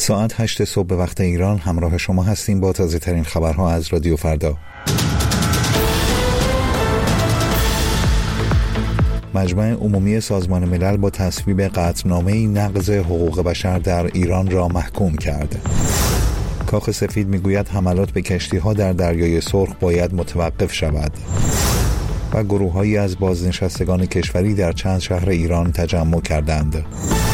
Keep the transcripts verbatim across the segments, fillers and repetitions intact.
ساعت هشت صبح به وقت ایران همراه شما هستیم با تازه ترین خبرها از رادیو فردا. مجمع عمومی سازمان ملل با تصویب قطعنامه‌ای نقض حقوق بشر در ایران را محکوم کرد. کاخ سفید میگوید حملات به کشتی‌ها در دریای سرخ باید متوقف شود. و گروه‌هایی از بازنشستگان کشوری در چند شهر ایران تجمع کردند.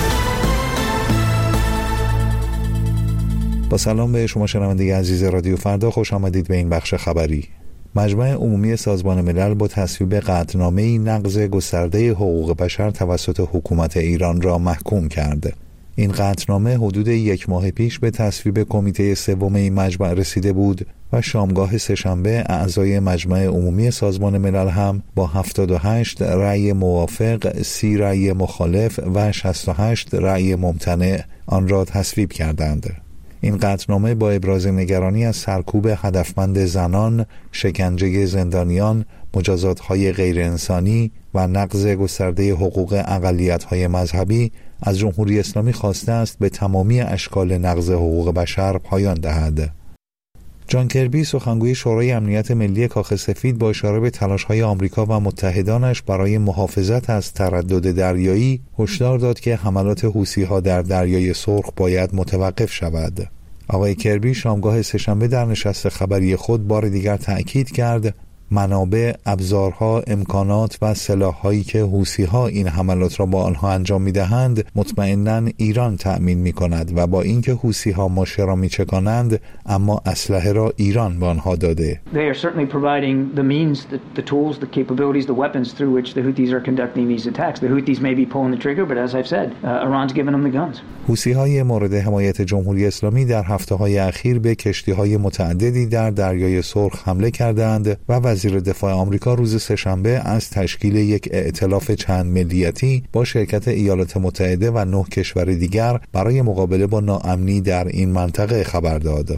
با سلام به شما شنونده عزیز رادیو فردا، خوش آمدید به این بخش خبری. مجمع عمومی سازمان ملل با تصویب قطعنامه‌ای نقض گسترده حقوق بشر توسط حکومت ایران را محکوم کرد. این قطعنامه حدود یک ماه پیش به تصویب کمیته سوم این مجمع رسیده بود و شامگاه سه‌شنبه اعضای مجمع عمومی سازمان ملل هم با هفتاد و هشت رأی موافق، سی رأی مخالف و شصت و هشت رأی ممتنع آن را تصویب کردند. این قطعنامه با ابراز نگرانی از سرکوب هدفمند زنان، شکنجه زندانیان، مجازات‌های غیرانسانی و نقض گسترده حقوق اقلیت‌های مذهبی از جمهوری اسلامی خواسته است به تمامی اشکال نقض حقوق بشر پایان دهد. جان کربی، سخنگوی شورای امنیت ملی کاخ سفید، با اشاره به تلاش‌های آمریکا و متحدانش برای محافظت از تردد دریایی، هشدار داد که حملات حوثی‌ها در دریای سرخ باید متوقف شود. آقای کربی شامگاه سه‌شنبه در نشست خبری خود بار دیگر تأکید کرد منابع، ابزارها، امکانات و سلاح‌هایی که حوثی‌ها این حملات را با آنها انجام می‌دهند مطمئناً ایران تأمین می‌کند و با اینکه حوثی‌ها ماشه را می‌چکانند اما اسلحه را ایران به آنها داده. They are certainly providing the means, the, the tools, the capabilities, the weapons through which the Houthis are conducting these attacks. The Houthis may be pulling the trigger, but as I've said, uh, Iran's given them the guns. حوثی‌های مورد حمایت جمهوری اسلامی در هفته‌های اخیر به کشتی‌های متعددی در دریای سرخ حمله کردند و وزیر دفاع آمریکا روز سه‌شنبه از تشکیل یک ائتلاف چند ملیتی با شرکت ایالات متحده و نه کشور دیگر برای مقابله با ناامنی در این منطقه خبر داد.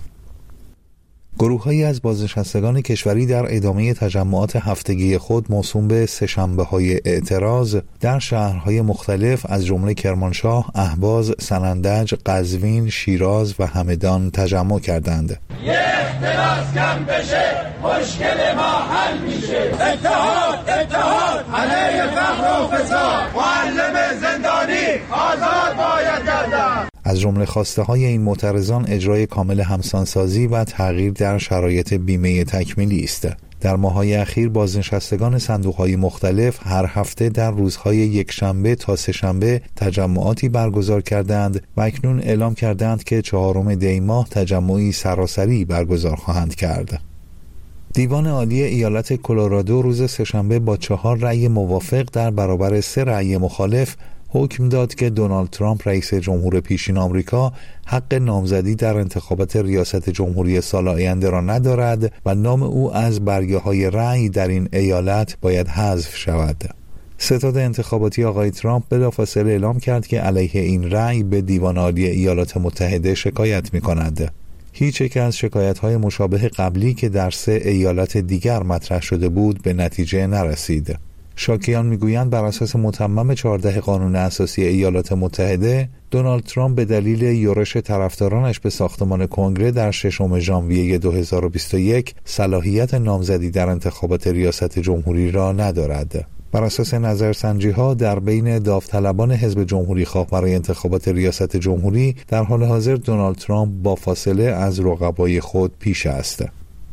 گروه‌هایی از بازنشستگان کشوری در ادامه تجمعات هفتگی خود موسوم به سه‌شنبه‌های اعتراض در شهرهای مختلف از جمله کرمانشاه، اهواز، سنندج، قزوین، شیراز و همدان تجمع کردند. یه اختلاس کم بشه، مشکل ما حل میشه. اتحاد، اتحاد، علیه فقر و فساد. معلم زندانی آزاد باید گردد. از جمله خواسته های این معترضان اجرای کامل همسانسازی و تغییر در شرایط بیمه تکمیلی است. در ماه‌های اخیر بازنشستگان صندوق‌های مختلف هر هفته در روزهای یکشنبه تا سه‌شنبه تجمعاتی برگزار کردند و اکنون اعلام کردند که چهارم دی ماه تجمعی سراسری برگزار خواهند کرد. دیوان عالی ایالت کلرادو روز سه‌شنبه با چهار رأی موافق در برابر سه رأی مخالف حکم داد که دونالد ترامپ رئیس جمهور پیشین آمریکا حق نامزدی در انتخابات ریاست جمهوری سال آینده را ندارد و نام او از برگه‌های رأی در این ایالت باید حذف شود. ستاد انتخاباتی آقای ترامپ بلافاصله اعلام کرد که علیه این رأی به دیوان عالی ایالات متحده شکایت می‌کند. هیچ یک از شکایت‌های مشابه قبلی که در سه ایالت دیگر مطرح شده بود به نتیجه نرسید. شاکیان میگویند بر اساس متمم چهارده قانون اساسی ایالات متحده، دونالد ترامپ به دلیل یورش طرفدارانش به ساختمان کنگره در ششم ژانویه دو هزار و بیست و یک صلاحیت نامزدی در انتخابات ریاست جمهوری را ندارد. بر اساس نظرسنجی‌ها در بین داوطلبان حزب جمهوری خواه برای انتخابات ریاست جمهوری در حال حاضر دونالد ترامپ با فاصله از رقبای خود پیش است.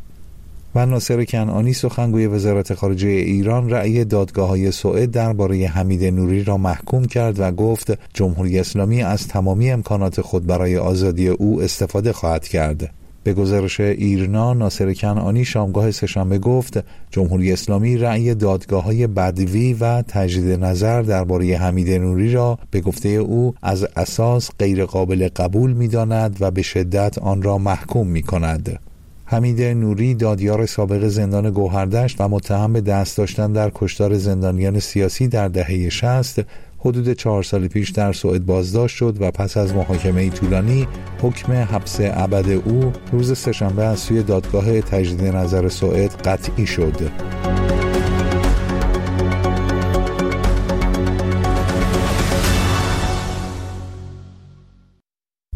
و ناصر کنعانی، سخنگوی وزارت خارجه ایران، رأی دادگاه‌های سوئد درباره حمید نوری را محکوم کرد و گفت جمهوری اسلامی از تمامی امکانات خود برای آزادی او استفاده خواهد کرد. به گزارش ایرنا، ناصر کنعانی شامگاه سه‌شنبه گفت جمهوری اسلامی رأی دادگاه‌های بدوی و تجدید نظر درباره حمید نوری را به گفته او از اساس غیر قابل قبول می‌داند و به شدت آن را محکوم می‌کند. حمید نوری، دادیار سابق زندان گوهردشت و متهم به دست داشتن در کشتار زندانیان سیاسی در دهه شصت، حدود چهار سال پیش در سوئد بازداشت شد و پس از محاکمه طولانی حکم حبس ابد او روز سه‌شنبه از سوی دادگاه تجدید نظر سوئد قطعی شد.